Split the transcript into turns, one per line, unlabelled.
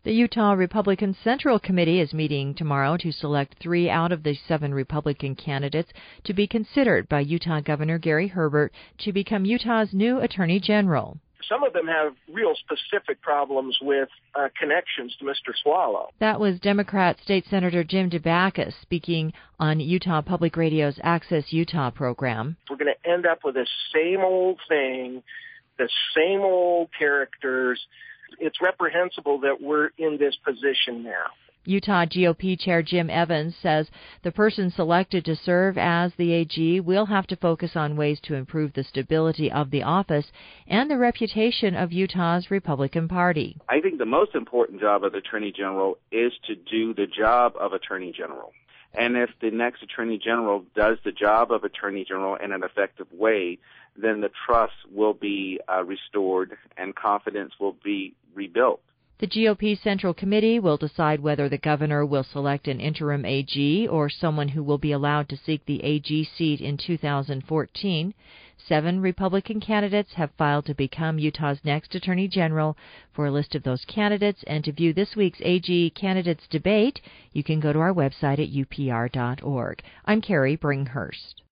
The Utah Republican Central Committee is meeting tomorrow to select 3 out of the 7 Republican candidates to be considered by Utah Governor Gary Herbert to become Utah's new Attorney General.
Some of them have real specific problems with connections to Mr. Swallow.
That was Democrat State Senator Jim DeBackus speaking on Utah Public Radio's Access Utah program.
We're going to end up with the same old thing, the same old characters. It's reprehensible that we're in this position now.
Utah GOP Chair Jim Evans says the person selected to serve as the AG will have to focus on ways to improve the stability of the office and the reputation of Utah's Republican Party.
I think the most important job of the Attorney General is to do the job of Attorney General. And if the next Attorney General does the job of Attorney General in an effective way, then the trust will be restored and confidence will be rebuilt.
The GOP Central Committee will decide whether the governor will select an interim AG or someone who will be allowed to seek the AG seat in 2014. 7 Republican candidates have filed to become Utah's next Attorney General. For a list of those candidates and to view this week's AG candidates debate, you can go to our website at upr.org. I'm Carrie Bringhurst.